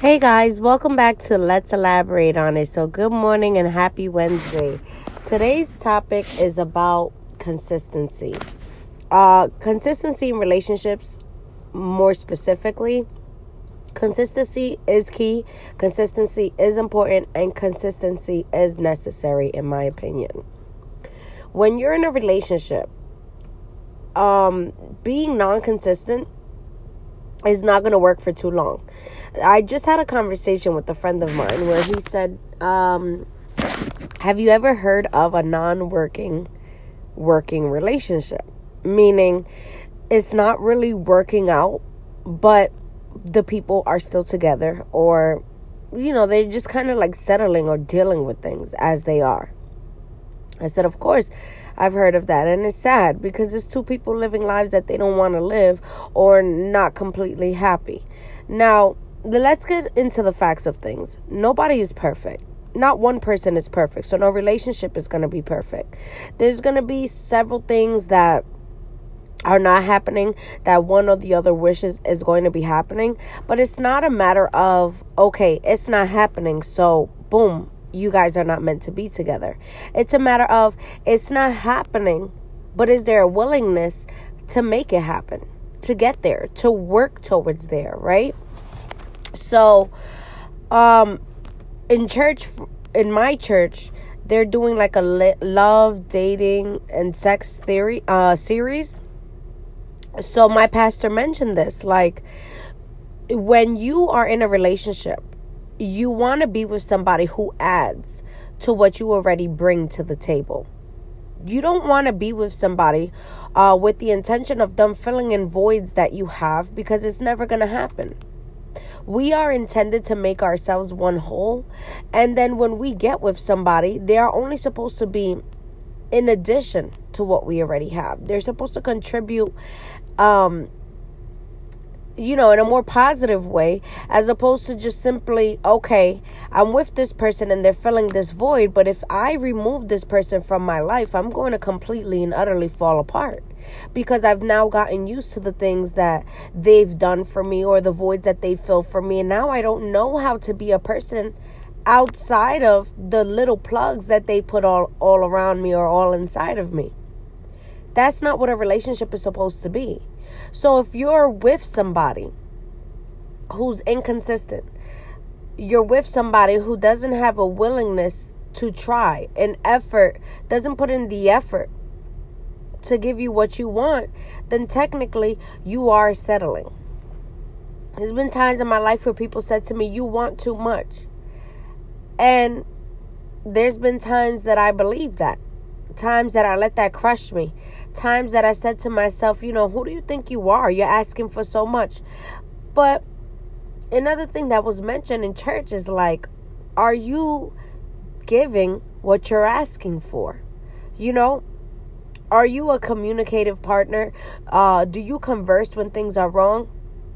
Hey guys, welcome back to Let's Elaborate on It. So good morning and happy Wednesday. Today's topic is about consistency. Consistency in relationships, more specifically. Consistency is key, consistency is important, and consistency is necessary in my opinion. When you're in a relationship, being non-consistent is not going to work for too long. I just had a conversation with a friend of mine where he said, have you ever heard of a non-working relationship? Meaning it's not really working out, but the people are still together, or, they're just kind of like settling or dealing with things as they are. I said, of course, I've heard of that. And it's sad because it's two people living lives that they don't want to live or not completely happy. Now, let's get into the facts of things. Nobody is perfect. Not one person is perfect. So no relationship is going to be perfect. There's going to be several things that are not happening that one or the other wishes is going to be happening. But it's not a matter of, okay, it's not happening, so boom, you guys are not meant to be together. It's a matter of, it's not happening, but is there a willingness to make it happen, to get there, to work towards there, right? So, in my church, they're doing like a love, dating, and sex theory series. So my pastor mentioned this, like, when you are in a relationship, you want to be with somebody who adds to what you already bring to the table. You don't want to be with somebody with the intention of them filling in voids that you have, because it's never going to happen. We are intended to make ourselves one whole. And then when we get with somebody, they are only supposed to be in addition to what we already have. They're supposed to contribute in a more positive way, as opposed to just simply, okay, I'm with this person and they're filling this void, but if I remove this person from my life, I'm going to completely and utterly fall apart, because I've now gotten used to the things that they've done for me or the voids that they fill for me, and now I don't know how to be a person outside of the little plugs that they put all around me or all inside of me. That's not what a relationship is supposed to be. So if you're with somebody who's inconsistent, you're with somebody who doesn't have a willingness to try, an effort, doesn't put in the effort to give you what you want, then technically you are settling. There's been times in my life where people said to me, you want too much. And there's been times that I believe that. Times that I let that crush me. Times that I said to myself, who do you think you are? You're asking for so much. But another thing that was mentioned in church is like, are you giving what you're asking for? Are you a communicative partner? Do you converse when things are wrong?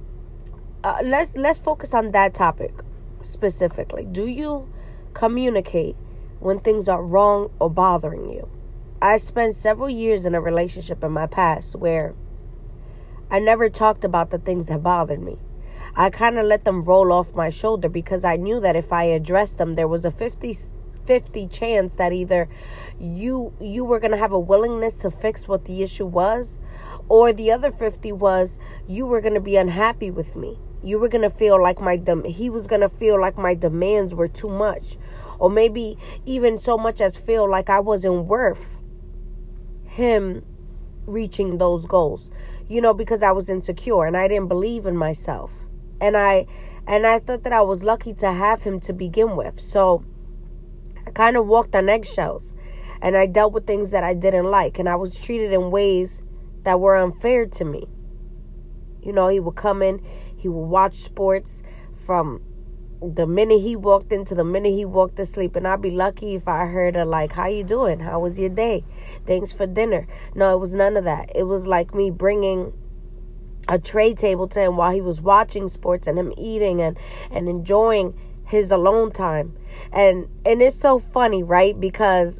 Let's focus on that topic specifically. Do you communicate when things are wrong or bothering you? I spent several years in a relationship in my past where I never talked about the things that bothered me. I kind of let them roll off my shoulder, because I knew that if I addressed them, there was a 50-50 chance that either you were going to have a willingness to fix what the issue was, or the other 50 was you were going to be unhappy with me. You were going to feel like he was going to feel like my demands were too much, or maybe even so much as feel like I wasn't worth him reaching those goals, because I was insecure and I didn't believe in myself. And I thought that I was lucky to have him to begin with. So I kind of walked on eggshells, and I dealt with things that I didn't like, and I was treated in ways that were unfair to me. He would come in, he would watch sports from the minute he walked in to the minute he walked to sleep. And I'd be lucky if I heard her like, how you doing? How was your day? Thanks for dinner. No, it was none of that. It was like me bringing a tray table to him while he was watching sports, and him eating and enjoying his alone time. And it's so funny, right? Because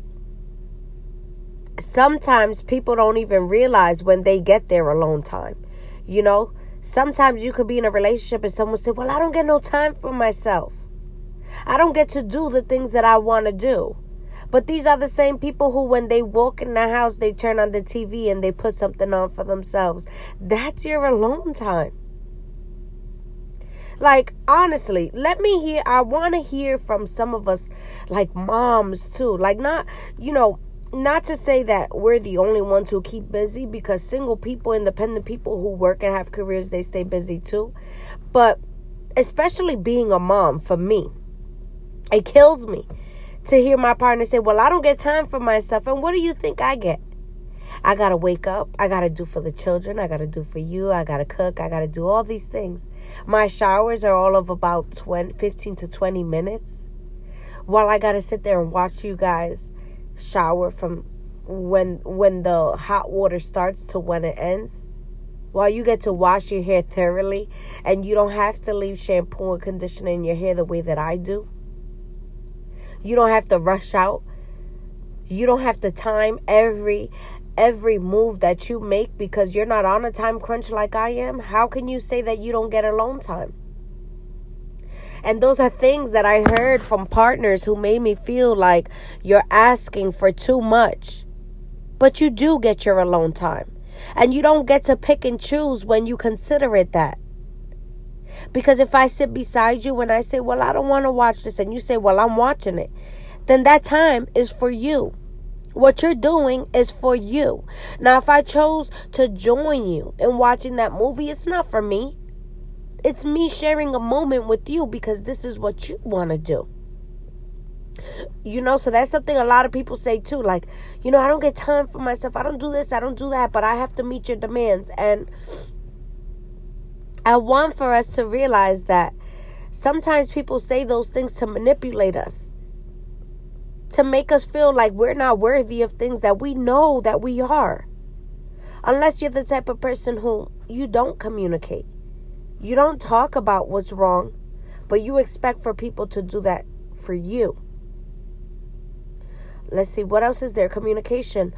sometimes people don't even realize when they get their alone time. Sometimes you could be in a relationship and someone say, well, I don't get no time for myself. I don't get to do the things that I want to do. But these are the same people who, when they walk in the house, they turn on the TV and they put something on for themselves. That's your alone time. Like, honestly, I want to hear from some of us, like moms too. Like, not to say that we're the only ones who keep busy, because single people, independent people who work and have careers, they stay busy too. But especially being a mom, for me, it kills me to hear my partner say, well, I don't get time for myself. And what do you think I get? I got to wake up. I got to do for the children. I got to do for you. I got to cook. I got to do all these things. My showers are all of about 15 to 20 minutes. While I got to sit there and watch you guys shower from when the hot water starts to when it ends. While you get to wash your hair thoroughly, and you don't have to leave shampoo and conditioner in your hair the way that I do. You don't have to rush out. You don't have to time every move that you make because you're not on a time crunch like I am. How can you say that you don't get alone time? And those are things that I heard from partners who made me feel like you're asking for too much. But you do get your alone time. And you don't get to pick and choose when you consider it that. Because if I sit beside you and I say, well, I don't want to watch this, and you say, well, I'm watching it, then that time is for you. What you're doing is for you. Now, if I chose to join you in watching that movie, it's not for me. It's me sharing a moment with you because this is what you want to do. So that's something a lot of people say too. Like, I don't get time for myself. I don't do this. I don't do that. But I have to meet your demands. And I want for us to realize that sometimes people say those things to manipulate us, to make us feel like we're not worthy of things that we know that we are. Unless you're the type of person who you don't communicate. You don't talk about what's wrong, but you expect for people to do that for you. Let's see, what else is there? Communication.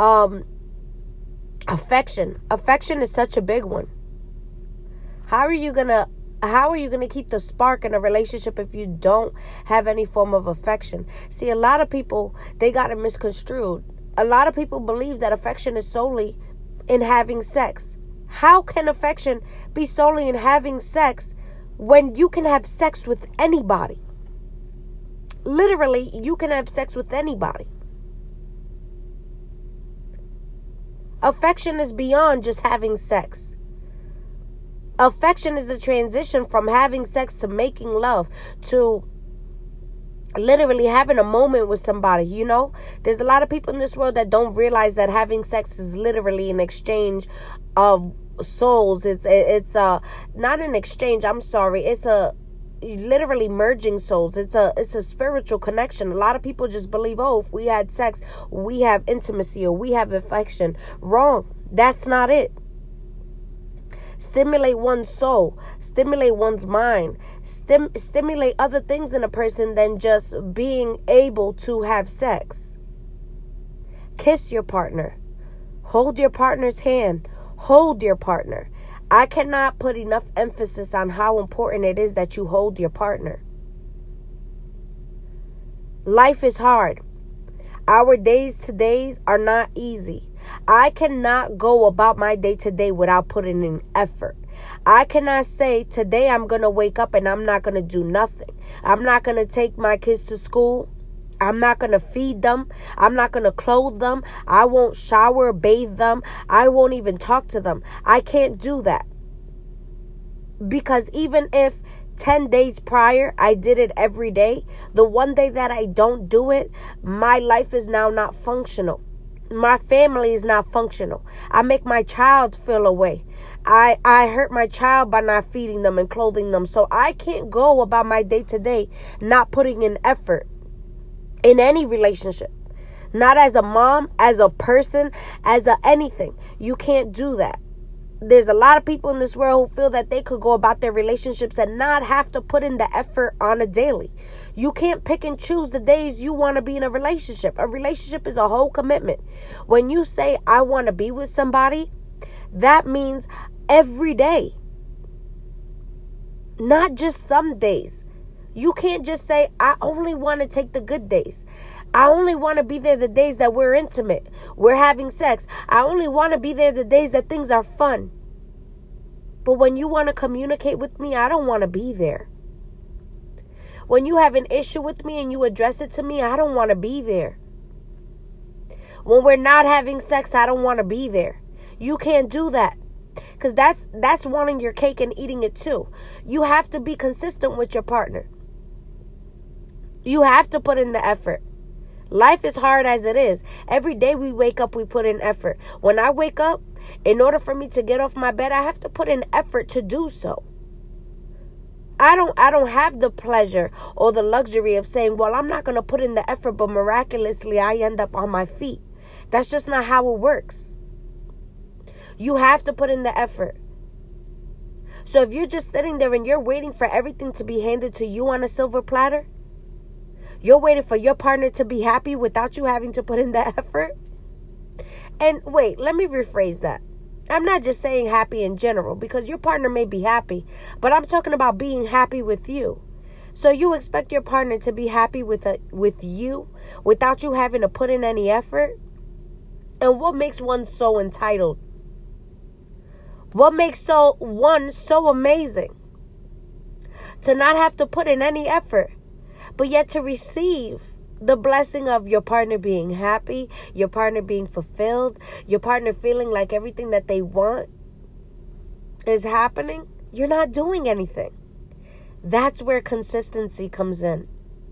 Affection. Affection is such a big one. How are you gonna keep the spark in a relationship if you don't have any form of affection? See, a lot of people, they got it misconstrued. A lot of people believe that affection is solely in having sex. How can affection be solely in having sex when you can have sex with anybody? Literally, you can have sex with anybody. Affection is beyond just having sex. Affection is the transition from having sex to making love, to literally having a moment with somebody. There's a lot of people in this world that don't realize that having sex is literally an exchange of souls. It's not an exchange, I'm sorry. It's a literally merging souls. It's a spiritual connection. A lot of people just believe, if we had sex, we have intimacy or we have affection. Wrong. That's not it. Stimulate one's soul, stimulate one's mind, stimulate other things in a person than just being able to have sex. Kiss your partner. Hold your partner's hand. Hold your partner. I cannot put enough emphasis on how important it is that you hold your partner. Life is hard. Our days to days are not easy. I cannot go about my day to day without putting in effort. I cannot say today I'm going to wake up and I'm not going to do nothing. I'm not going to take my kids to school. I'm not going to feed them. I'm not going to clothe them. I won't shower, bathe them. I won't even talk to them. I can't do that. Because even if 10 days prior I did it every day, the one day that I don't do it, my life is now not functional. My family is not functional. I make my child feel away. I hurt my child by not feeding them and clothing them. So I can't go about my day to day not putting in effort in any relationship. Not as a mom, as a person, as a anything. You can't do that. There's a lot of people in this world who feel that they could go about their relationships and not have to put in the effort on a daily. You can't pick and choose the days you want to be in a relationship. A relationship is a whole commitment. When you say, I want to be with somebody, that means every day. not just some days. You can't just say, I only want to take the good days. I only want to be there the days that we're intimate, we're having sex. I only want to be there the days that things are fun. But when you want to communicate with me, I don't want to be there. When you have an issue with me and you address it to me, I don't want to be there. When we're not having sex, I don't want to be there. You can't do that. Because that's wanting your cake and eating it too. You have to be consistent with your partner. You have to put in the effort. Life is hard as it is. Every day we wake up, we put in effort. When I wake up, in order for me to get off my bed, I have to put in effort to do so. I don't have the pleasure or the luxury of saying, well, I'm not going to put in the effort, but miraculously I end up on my feet. That's just not how it works. You have to put in the effort. So if you're just sitting there and you're waiting for everything to be handed to you on a silver platter, you're waiting for your partner to be happy without you having to put in the effort. And wait, let me rephrase that. I'm not just saying happy in general, because your partner may be happy, but I'm talking about being happy with you. So you expect your partner to be happy with you without you having to put in any effort? And what makes one so entitled? What makes one so amazing? To not have to put in any effort, but yet to receive the blessing of your partner being happy, your partner being fulfilled, your partner feeling like everything that they want is happening. You're not doing anything. That's where consistency comes in.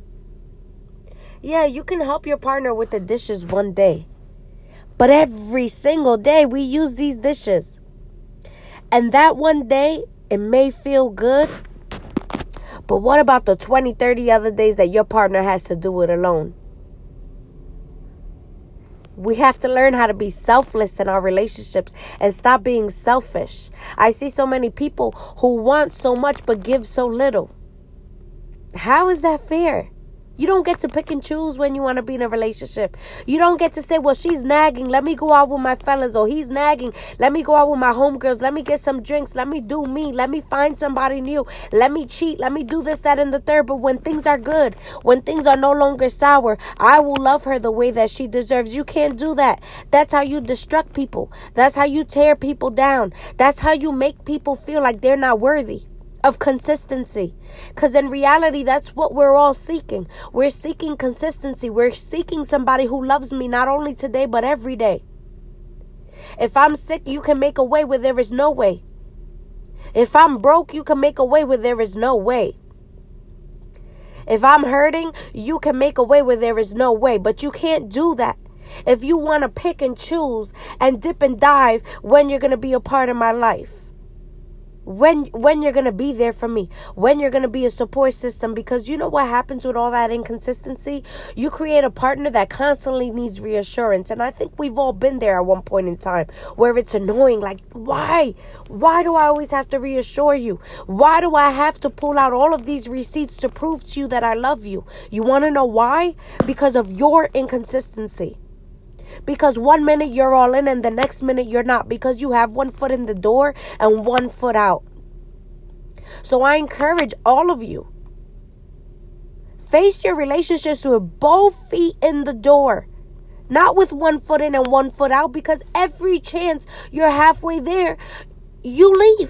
Yeah, you can help your partner with the dishes one day, but every single day we use these dishes. And that one day, it may feel good, but what about the 20, 30 other days that your partner has to do it alone? We have to learn how to be selfless in our relationships and stop being selfish. I see so many people who want so much but give so little. How is that fair? You don't get to pick and choose when you want to be in a relationship. You don't get to say, well, she's nagging, let me go out with my fellas. Or he's nagging, let me go out with my homegirls. Let me get some drinks. Let me do me. Let me find somebody new. Let me cheat. Let me do this, that, and the third. But when things are good, when things are no longer sour, I will love her the way that she deserves. You can't do that. That's how you destruct people. That's how you tear people down. That's how you make people feel like they're not worthy of consistency. Because in reality, that's what we're all seeking. We're seeking consistency. We're seeking somebody who loves me not only today but every day. If I'm sick, you can make a way where there is no way. If I'm broke, you can make a way where there is no way. If I'm hurting, you can make a way where there is no way. But you can't do that if you want to pick and choose and dip and dive when you're going to be a part of my life. When you're going to be there for me, when you're going to be a support system. Because you know what happens with all that inconsistency? You create a partner that constantly needs reassurance. And I think we've all been there at one point in time where it's annoying. Like, why? Why do I always have to reassure you? Why do I have to pull out all of these receipts to prove to you that I love you? You want to know why? Because of your inconsistency. Because 1 minute you're all in and the next minute you're not. Because you have 1 foot in the door and 1 foot out. So I encourage all of you. Face your relationships with both feet in the door. Not with 1 foot in and 1 foot out. Because every chance you're halfway there, you leave.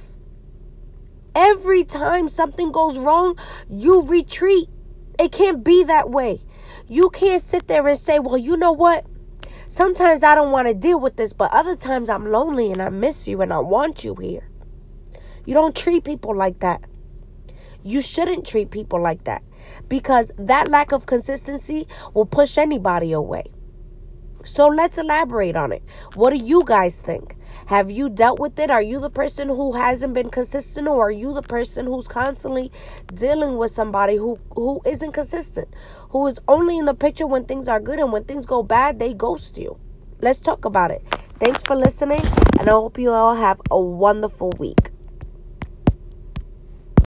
Every time something goes wrong, you retreat. It can't be that way. You can't sit there and say, well, you know what? Sometimes I don't want to deal with this, but other times I'm lonely and I miss you and I want you here. You don't treat people like that. You shouldn't treat people like that, because that lack of consistency will push anybody away. So let's elaborate on it. What do you guys think? Have you dealt with it? Are you the person who hasn't been consistent, or are you the person who's constantly dealing with somebody who isn't consistent, who is only in the picture when things are good, and when things go bad, they ghost you? Let's talk about it. Thanks for listening, and I hope you all have a wonderful week.